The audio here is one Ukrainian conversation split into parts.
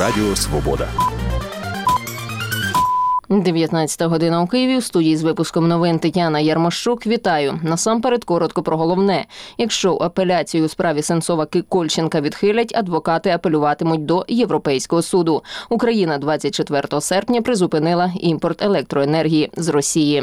Радіо Свобода. 19 година у Києві. В студії з випуском новин Тетяна Ярмощук. Вітаю. Насамперед коротко про головне. Якщо апеляцію у справі Сенцова-Кольченка відхилять, адвокати апелюватимуть до Європейського суду. Україна 24 серпня призупинила імпорт електроенергії з Росії.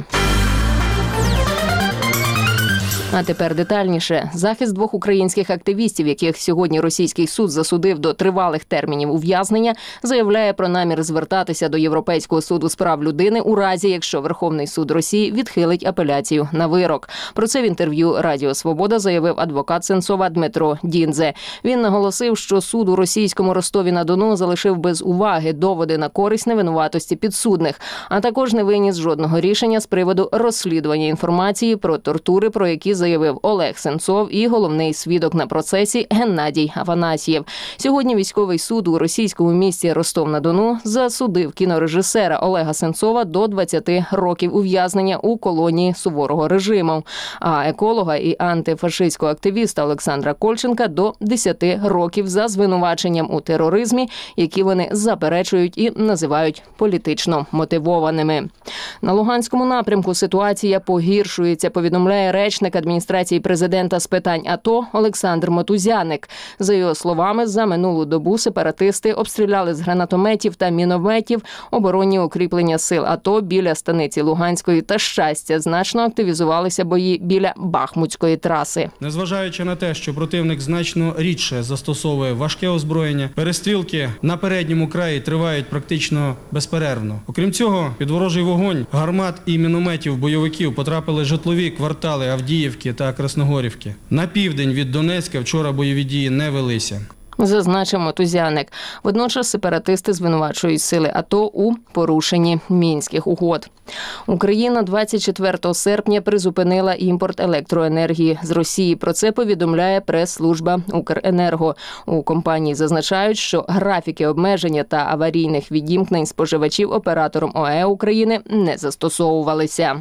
А тепер детальніше. Захист двох українських активістів, яких сьогодні російський суд засудив до тривалих термінів ув'язнення, заявляє про намір звертатися до Європейського суду з прав людини у разі, якщо Верховний суд Росії відхилить апеляцію на вирок. Про це в інтерв'ю Радіо Свобода заявив адвокат Сенцова Дмитро Діндзе. Він наголосив, що суд у російському Ростові-на-Дону залишив без уваги доводи на користь невинуватості підсудних, а також не виніс жодного рішення з приводу розслідування інформації про тортури, про які заявив Олег Сенцов і головний свідок на процесі Геннадій Афанасьєв. Сьогодні військовий суд у російському місті Ростов-на-Дону засудив кінорежисера Олега Сенцова до 20 років ув'язнення у колонії суворого режиму, а еколога і антифашистського активіста Олександра Кольченка до 10 років за звинуваченням у тероризмі, які вони заперечують і називають політично мотивованими. На Луганському напрямку ситуація погіршується, повідомляє речник адміністрації президента з питань АТО Олександр Мотузяник. За його словами, за минулу добу сепаратисти обстріляли з гранатометів та мінометів оборонні укріплення сил АТО біля станиці Луганської та Щастя. Значно активізувалися бої біля Бахмутської траси. Незважаючи на те, що противник значно рідше застосовує важке озброєння, перестрілки на передньому краї тривають практично безперервно. Окрім цього, під ворожий вогонь гармат і мінометів бойовиків потрапили житлові квартали Авдіївки та Красногорівки. На південь від Донецька вчора бойові дії не велися. Зазначив Мотузяник. Водночас сепаратисти звинувачують сили АТО у порушенні Мінських угод. Україна 24 серпня призупинила імпорт електроенергії з Росії. Про це повідомляє прес-служба Укренерго. У компанії зазначають, що графіки обмеження та аварійних відімкнень споживачів оператором ОЕ України не застосовувалися.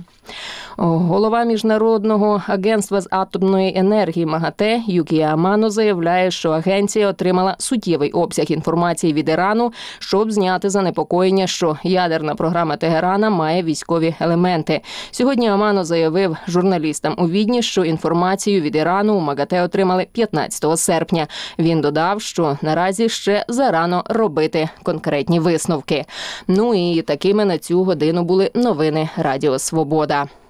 Голова Міжнародного агентства з атомної енергії МАГАТЕ Юкія Амано заявляє, що агенція отримала суттєвий обсяг інформації від Ірану, щоб зняти занепокоєння, що ядерна програма Тегерана має військові елементи. Сьогодні Амано заявив журналістам у Відні, що інформацію від Ірану у МАГАТЕ отримали 15 серпня. Він додав, що наразі ще зарано робити конкретні висновки. Ну і такими на цю годину були новини Радіо Свобода.